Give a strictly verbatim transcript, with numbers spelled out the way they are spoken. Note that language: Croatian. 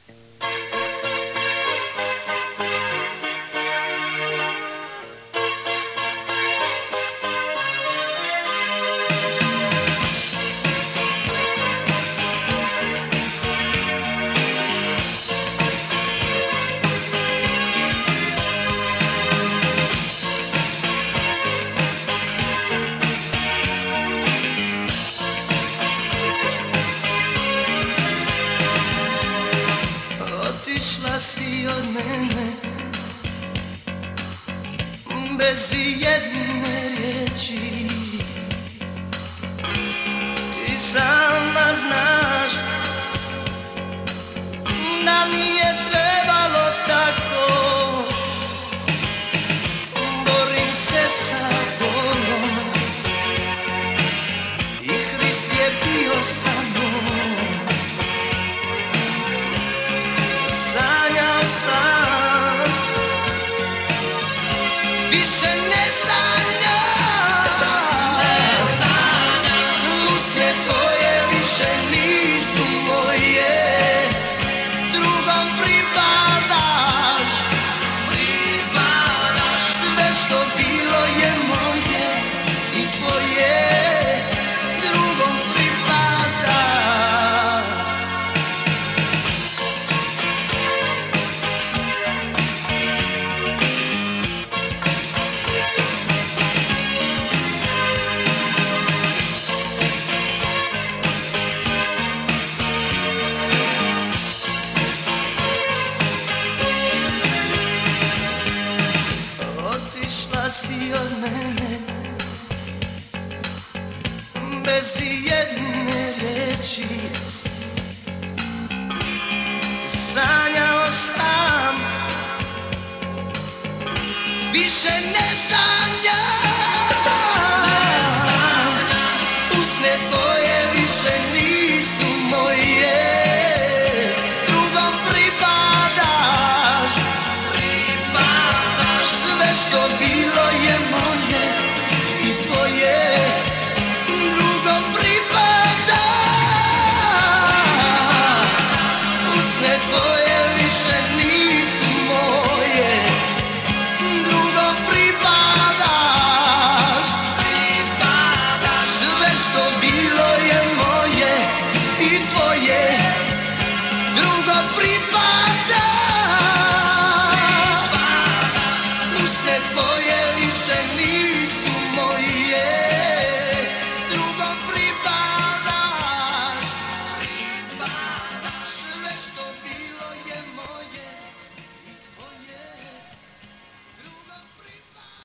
Otišla si od mene bez jedne riječi i sama znaš da nije trebalo tako. Borim se sa bolom i Hrist je bio sa mnom. Sanjao sam, više ne sanjam, ne sanjam. Usne tvoje više nisu moje, drugom pripadaš, pripadaš. Sve što bilo je moje i tvoje, drugom pripada. Otišla si od mene bez jedne riječi. Sanjao sam, više ne sanjam, ne sanjam. Usne tvoje više nisu moje, drugom pripadaš, pripadaš. Sve što bilo je moje i tvoje, drugom pripada. Usne tvoje više nisu moje, drugom pripadaš, pripadaš. Sve što bilo je moje i tvoje, drugom pripada.